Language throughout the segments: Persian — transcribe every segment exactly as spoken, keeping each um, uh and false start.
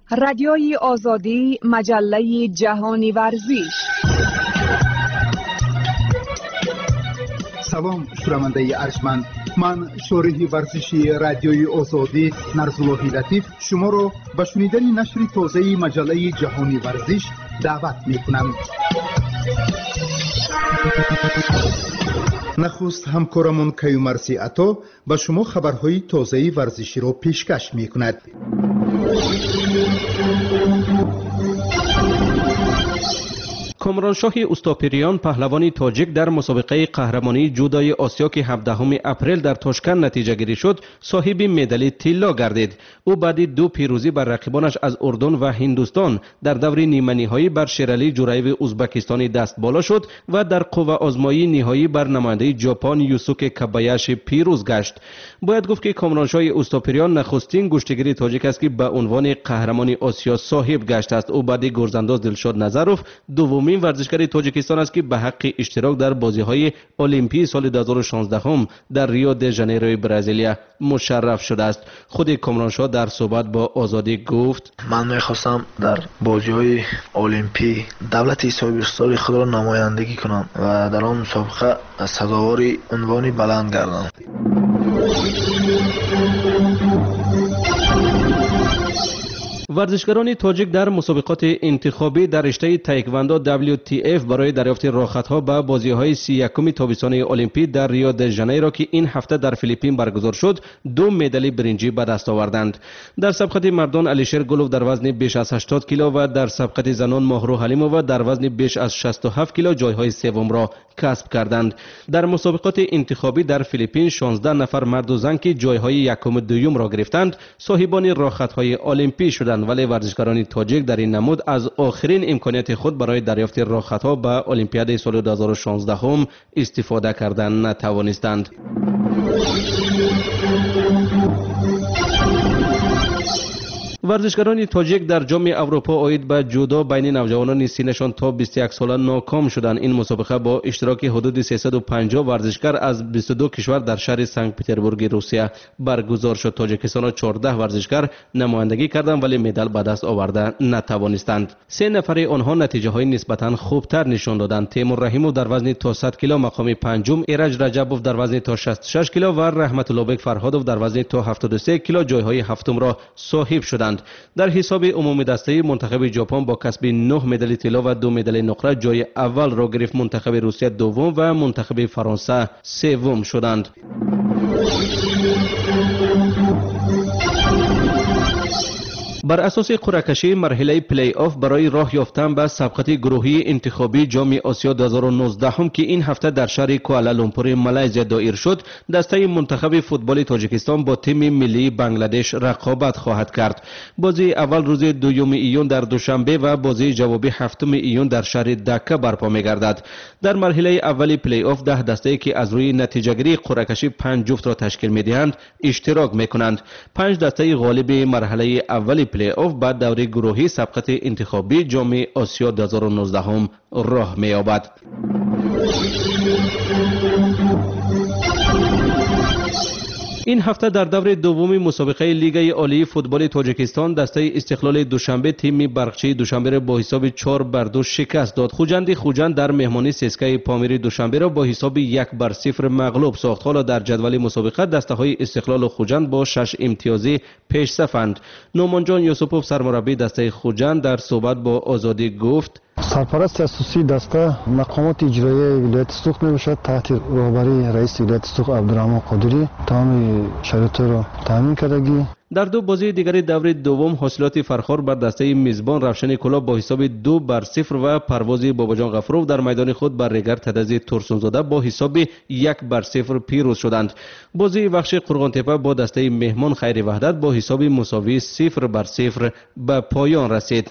رادیوی آزادی، مجله جهانی ورزش. سلام شنونده ارجمند، من شارح ورزشی رادیوی آزادی نرزالله لطیف شما را به شنیدن نشر تازه مجله جهانی ورزش دعوت می‌کنم. نخست همکارمون کیومرثی عطا به شما خبرهای تازه ورزشی را پیشکش می‌کند. کامرانشاه اوستاپریان پهلوانی تاجیک در مسابقه قهرمانی جودوی آسیا که هفدهم اپریل در تاشکند نتیجه گیری شد صاحب مدال طلا گردید. او بعد دو پیروزی بر رقیبانش از اردن و هندوستان در دور نیمه نهایی بر شیرعلی جورایو ازبکستانی دست بالا شد و در قوه آزمایی نهایی بر نماینده ژاپن یوسوکی کابایاشی پیروز گشت. باید گفت که کامرانشاه اوستاپریان نخستین گشتگیر تاجیک است که به عنوان قهرمان آسیا صاحب گشته است. او بعد گرزانداز دلشاد نظروف دومین ورزشکار تاجیکستان است که به حق اشتراک در بازی‌های المپی سال دو هزار و شانزده در ریو د ژانیروی برزیلیا مشرف شده است. خود کامرانشاه در صحبت با آزادی گفت: من می‌خواستم در بازی‌های المپی دولت اسرائیل خود را نمایندگی کنم و در آن مسابقه سزاوار عنوان بلند گردم. ورزشکاران تاجیک در مسابقات انتخابی در رشته تایکواندو دبلیو تی اف برای دریافت راحت‌ها به بازی‌های سی و یکم تابستانی المپی در ریو د ژانیرو که این هفته در فیلیپین برگزار شد دو مدال برنجی به دست آوردند. در سبقت مردان علیشیر گلوف در وزن بیش از هشتاد کیلو و در سبقت زنان ماهرو حلیمووا در وزن بیش از شصت و هفت کیلو جایهای سوم را کسب کردند. در مسابقات انتخابی در فیلیپین شانزده نفر مرد و زن که جایهای یکم و دوم را گرفتند صاحبان راحت‌های المپی شدند، ولی ورزشکاران تاجیک در این نمود از آخرین امکانیت خود برای دریافت راحت‌ها به المپیاد سال دو هزار و شانزده استفاده کردن نتوانستند. ورزشکاران تاجیک در جام اروپا عاید به جودو بین نوجوانان سنشان تا بیست و یک ساله ناکام شدند. این مسابقه با اشتراک حدود سیصد و پنجاه ورزشکار از بیست و دو کشور در شهر سنت پترزبورگ روسیه برگزار شد. تاجیکستان چهارده ورزشکار نمایندگی کردند ولی مدال به دست آورده نتوانستند. سه نفر آنها نتیجه های نسبتا خوبتر نشان دادند. تیمور رحیموف در وزن تا صد کیلو مقام پنجم، ایرج رجبوف در وزن تا شصت و شش کیلو و رحمت الله بیگ فرهادوف در وزن تا هفتاد و سه کیلو جایهای هفتم را صاحب شدند. در حساب عمومی دسته منتخب ژاپن با کسب نه مدال طلا و دو مدال نقره جای اول را گرفت. منتخب روسیه دوم و منتخب فرانسه سوم شدند. بر اساس قرعه کشی مرحله پلی آف برای راه یافتن به سبقت گروهی انتخابی جام آسیا دو هزار و نوزده هم که این هفته در شهر کوالالامپور مالزی دایر شد، دسته منتخب فوتبال تاجیکستان با تیم ملی بنگلادش رقابت خواهد کرد. بازی اول روز دوم ایون در دوشنبه و بازی جوابی هفتم ایون در شهر دکه برپا می‌گردد. در مرحله اول پلی آف ده دسته که از روی نتیجه‌گیری قرعه کشی پنج جفت را تشکیل می‌دهند اشتراک می‌کنند. پنج دسته غالب مرحله اول پلی آف بعد دوره گروهی سبقت انتخابی جام آسیا دو هزار و نوزده هم راه می‌یابد. این هفته در دور دوم مسابقه لیگ عالی فوتبال تاجیکستان دسته استقلال دوشنبه تیم برقچی دوشنبه را با حساب چهار بر دو شکست داد. خوجند خوجند در مهمانی سیسکای پامیر دوشنبه را با حساب یک بر صفر مغلوب ساخت. حالا در جدول مسابقه دسته های استقلال و خوجند با شش امتیازی پیش صفند. نومانجان یوسفوف سرمربی دسته خوجند در صحبت با آزادی گفت: سرپرست اساسی دسته مقامات اجرایی ولایت سوخت میباشد تحت رهبری رئیس ولایت سوخت عبدالرحمن قادری تمام شرایط را تامین کردگی. در دو بازی دیگر دور دوم حاصلات فرخار بر دسته میزبان روشن کلاب با حساب دو بر صفر و پرواز باباجان غفروف در میدان خود بر ریگر تدزی ترسونزاده با حساب یک بر صفر پیروز شدند. بازی وخش قرغان تپه با دسته مهمان خیر وحدت با حساب مساوی صفر بر صفر به پایان رسید.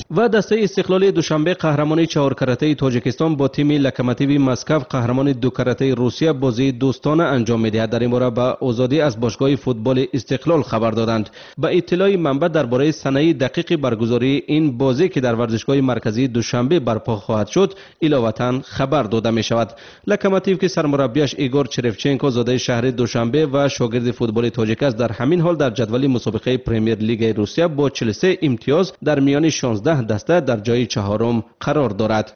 و دسته استقلال دوشنبه قهرمان چهار کرته تاجیکستان با تیم لوکوموتیو مسکو قهرمان دو کرته روسیه بازی دوستانه انجام می‌دهد. در این باره به آزادی از باشگاه فوتبال استقلال خبر دادند. به اطلاع منبع درباره سنه دقیق برگزاری این بازی که در ورزشگاه مرکزی دوشنبه برپا خواهد شد علاوه خبر داده می شود. لوکوموتیو که سرمربیش ایگور چرفچنکو زاده شهر دوشنبه و شاگرد فوتبال تاجیک است در همین حال در جدول مسابقه پرمیر لیگ روسیه با چهل و سه امتیاز در میان شانزده دسته در جای چهارم قرار دارد.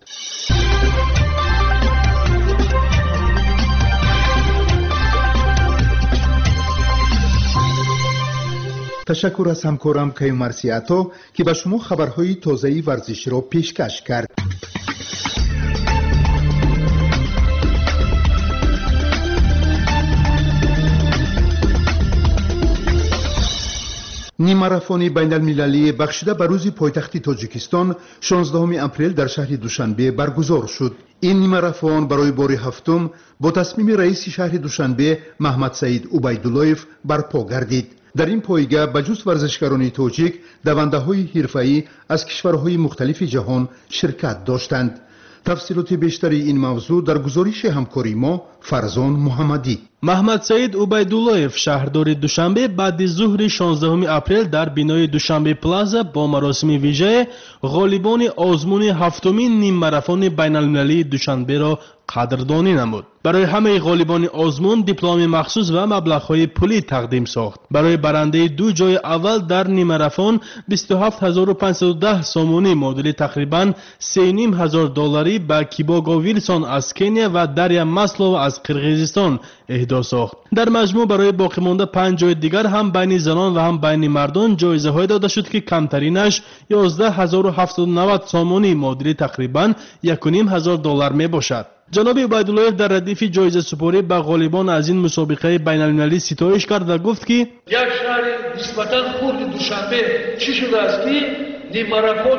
تشکر از همکارم کیومرسیاتو که به شما خبرهای تازه ورزشی را پیشکش کرد. نیم ماراتون بین المللی بخشیده به روز پایتخت تاجیکستان شانزدهم اپریل در شهر دوشنبه برگزار شد. این نیم ماراتون برای بار هفتم با تصمیم رئیس شهر دوشنبه محمد سعید عبیداللهیف برپا گردید. در این پایگاه بجز ورزشکاران تاجیک دونده‌های حرفه‌ای از کشورهای مختلف جهان شرکت داشتند. تفصیلات بیشتری این موضوع در گزارش همکاری ما فرزان محمدی. محمد سعید عبیداللهیف شهردار دوشنبه بعد ظهر شانزدهم اپریل در بینای دوشنبه پلازا با مراسم ویژه غالبان آزمون هفتمین نیم ماراتون بین المللی دوشنبه را قدردانی نمود. برای همه غالبان آزمون دیپلم مخصوص و مبلغ‌های پولی تقدیم ساخت. برای برنده دو جای اول در نیم ماراتون بیست و هفت هزار و پانصد و ده سومونی معادل تقریباً سه و نیم هزار دلاری به کیبوگا ویلسون از کنیا و دریا مسلو از قرقیزستان اهدا ساخت. در مجموع برای باقی مانده پنج جای دیگر هم بین زنان و هم بین مردان جایزه‌های داده شد که کمترینش یازده هزار و هفتصد و نود سومونی معادل تقریباً یک و نیم هزار دلار می باشد. جناب عبیداللهیف در ردیف جایزه سپاری به غالبان از این مسابقه بین المللی ستایش کرد و گفت که یک شهر نسبتاً خرد دوشنبه چی شده است که نیم ماراتون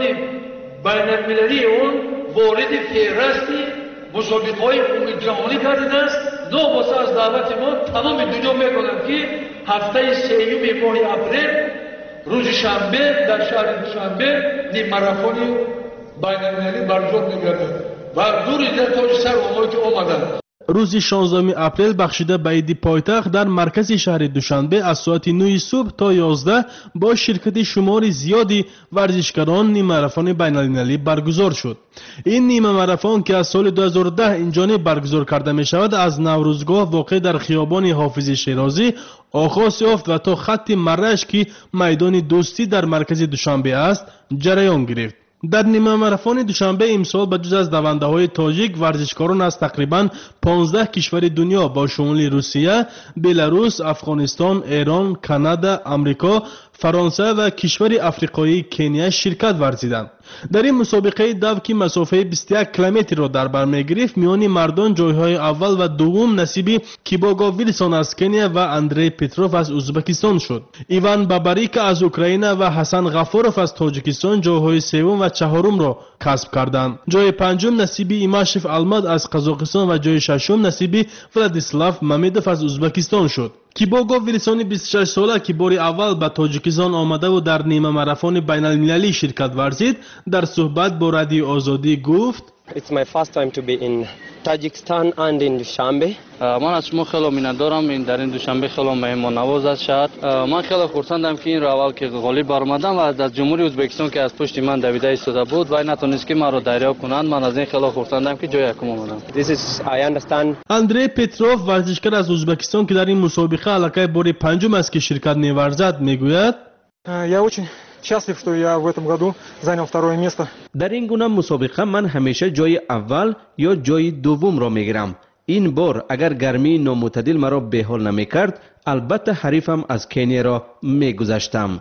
بین المللی اون وارد فهرست مسابقه‌های عمومی جهانی گردیده است. دو واسه از دعوت ما تمام دنیا می‌کنند که هفته سوم ماه اپریل روز شنبه در شهر دوشنبه نیم ماراتون بین المللی برگزار می‌گردد و دور دیگر تاج سر اونایی که آمدن. روز شانزدهم اپریل بخشیده به عید پایتخت در مرکز شهر دوشنبه از ساعت نه صبح تا یازده با شرکت شمار زیادی ورزشکاران نیم ماراتون بین المللی برگزار شد. این نیم ماراتون که از سال دو هزار و ده اینجانب برگزار کرده می شود از نوروزگاه واقع در خیابان حافظ شیرازی آغاز یافت و تا خط مره‌اش که میدان دوستی در مرکز دوشنبه است جریان گرفت. در نیمه ماراتون دوشنبه امسال بجز از دونده‌های تاجیک ورزشکاران از تقریباً پانزده کشور دنیا با شمول روسیه، بلاروس، افغانستان، ایران، کانادا، آمریکا، فرانسه و کشور افریقایی کنیا شرکت ورزیدند. در این مسابقه دو که مسافه بیست و یک کیلومتر را در بر می‌گرفت میان مردان جایهای اول و دوم نصیب کیبوگا ویلسون از کنیا و اندری پتروف از ازبکستان شد. ایوان باباریک از اوکراین و حسن غفورов از تاجیکستان جایهای سوم و چهارم را کسب کردند. جای پنجم نصیب ایماشف الماد از قزاقستان و جای ششم نصیب ولادیسلاو مامدوف از ازبکستان شد. کیبوگا ویلسون بیست و شش ساله که بار اول به تاجیکستان آمده و در نیمه ماراتون بین المللی شرکت ورزید در صحبت با رادیو آزادی گفت It's my first time to be in Tajikistan and in Dushanbe. من از شما خیلی می‌ندارم این در این دوشنبه خیلی مهمان نواز از شهر. من خیلی خرسندم که این رو اول که غالب برآمدم و از جمهوری ازبکستان که از پشت من دویده ایستاده بود و نتونست که مرا دریافت کنند. من از این خیلی خرسندم که جای یکم اومدم. This is I understand. اندری پتروف ورزشکار از ازبکستان که در این مسابقه علاقه بار پنجم است که شرکت می‌ورزد میگوید Я очень счастлив, что я в этом году занял второе место. در این گونه مسابقه من همیشه جای اول یا جای دوم را میگیرم. این بار اگر گرمی نامعتدل مرا به حال نمیکرد البته حریفم از کنیا را میگذشتم.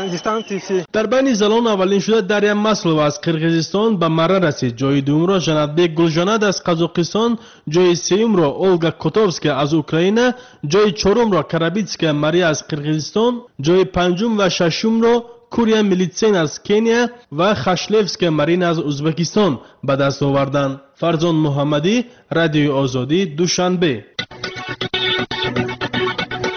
در بین زنان اولین شده دریا مسلو از قرقیزستان به مره رسید. جای دوم را ژنتبک گلژند از قزاقستان، جای سوم را اولگا کوتوفسکی از اوکراین، جای چهارم را کرابیتسکا ماریا از قرقیزستان، جای پنجم و ششم را کوریا میلیتسین از کنیا و خشلفسکی مارین از ازبکستان به دست آوردند. فرزان محمدی، رادیو آزادی، دوشنبه.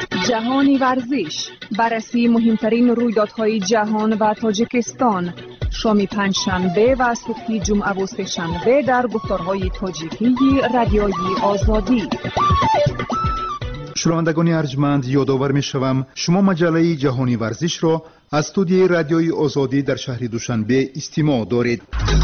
جهانی ورزش، بررسی مهمترین رویدادهای جهان و تاجیکستان، شام پنجشنبه و صبح جمعه و سه‌شنبه در گفتارهای تاجیکی رادیوی آزادی. شنوندگان ارجمند، یادآور می‌شوم شما مجله جهانی ورزش را از استودیوی رادیوی آزادی در شهر دوشنبه استماع دارید.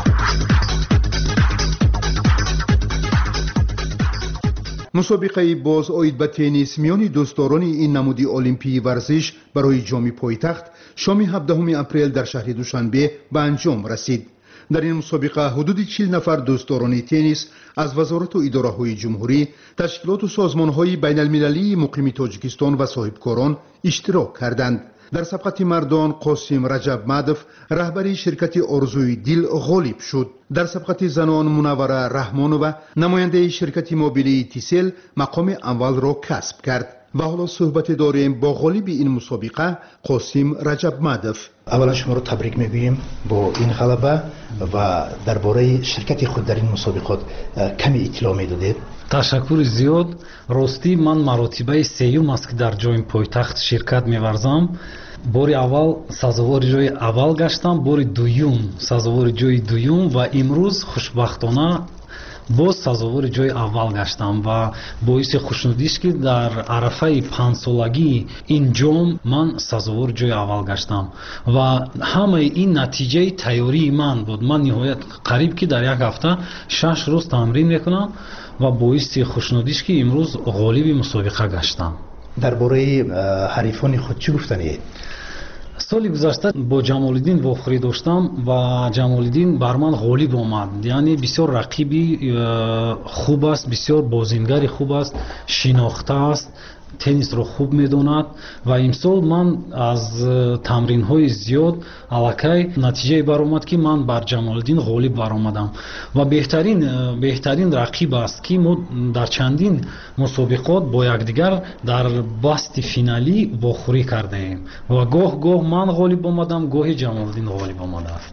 مسابقه باز آید به تنیس میان دوستداران این نمودی المپی ورزش برای جام پایتخت شام هفدهم اپریل در شهر دوشنبه به انجام رسید. در این مسابقه حدود چهل نفر دوستداران تنیس از وزارت و اداره‌های جمهوری، تشکیلات و سازمان‌های بین‌المللی مقیم تاجیکستان و صاحبکاران اشتراک کردند. در سبقت مردان قاسم رجب مدف رهبری شرکت آرزوی دل غالب شد. در سبقت زنان منوره رحمانова نماینده شرکت موبیلی تیسل مقام اول را کسب کرد. و حالا صحبت داریم با غالب این مسابقه قاسم رجب مدف. اولا شما رو تبریک میگوییم با این غلبه و درباره شرکت خود در این مسابقات کمی اطلاع میدادید. تشکر زیاد. راستی من مراتبه سیوم است که در جام پایتخت شرکت می‌ورزم. باری اول سازوار جای اول گشتم، باری دوم سازوار جای دوم و امروز خوشبختانه باز سازوار جای اول گشتم و باعث خوشنودی است که در عرفه پنج سالگی این جام من سازوار جای اول گشتم و همه این نتیجه تیاری من بود. من نهایت قریب که در یک هفته شش روز تمرین میکنم و باعث خوشنودی است که امروز غالب مسابقه گشتم. درباره حریفان خود چی گفتنی؟ سالی گذشته با جمالالدین وافخری داشتم و جمالالدین بر من غالب آمد. یعنی بسیار رقیبی خوب است، بسیار بازیگر خوب است، شناخته است، تنیس رو خوب میداند و امسال من از تمرین های زیاد الکی نتیجه برآمد که من بر جمالالدین غالب برآمدم و بهترین بهترین رقیب است که ما در چندین مسابقات با یکدیگر در بست فینالی واخوری کرده ایم و گاه گاه من غالب آمدم، گاهی جمالالدین غالب آمده است.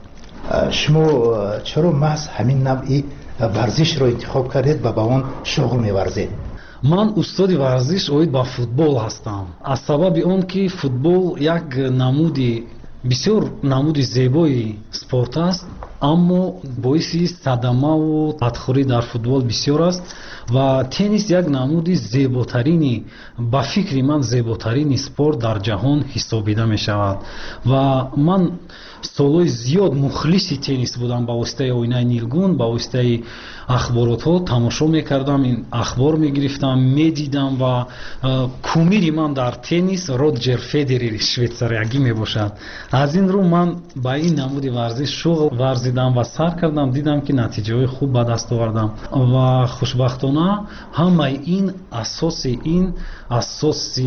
شما چرا محض همین نوعی ورزش را انتخاب کردید و با آن شغل می‌ورزید؟ من استاد ورزش اوید با فوتبال هستم. از سبب اون که فوتبال یک نمودی بسیار نمودی زیبای سپورت است، اما باعث صدمه و بدخوری در فوتبال بسیار است و تنیس یک نمودی زیباترینی با فکر من زیباترین سپورت در جهان حسابیده می شود و من سالهای زیاد مخلصی تنیس بودم. با واسطه آینه نیلگون، با واسطه اخبارات ها تماشا میکردم، این اخبار میگرفتم، میدیدم و کومیری من در تنیس روجر فدرر شویتساریایی میباشد. از این رو من با این نمود ورزش شغل ورزیدم و سر کردم، دیدم که نتیجه خوب به دست آوردم و خوشبختانه همه این اساس این اساس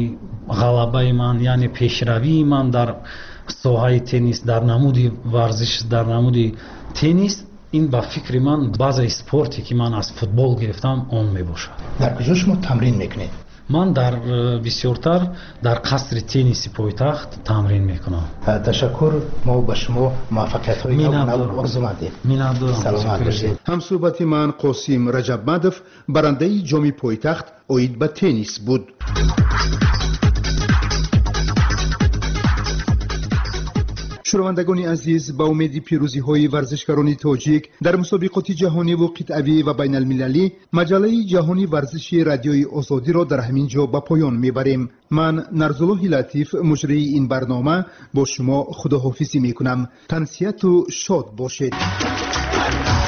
غلبه من یعنی پیشروی من در ساحه تنیس، در نمودی ورزش، در نمودی تنیس، این با فکر من بعض اسپورتی که من از فوتبال گرفتم اون می باشد. در کجا شما تمرین میکنید؟ من در بسیارتر در قصر تنیس پایتخت تمرین میکنم. تشکر. ما به شما موفقیت های نو آرزو می‌کنیم. می‌دارم. سلامت باشید. همصحبت من قاسم رجب مدف برنده جام پایتخت آید به تنیس بود. شنوندگان عزیز، با امید پیروزی های ورزشکاران تاجیک در مسابقات جهانی و قطعی و بین المللی، مجله جهانی ورزشی رادیوی آزادی را در همین جا به پایان میبریم. من نرزالله لطیف مجری این برنامه با شما خداحافظی میکنم. تنسیت و شاد باشید.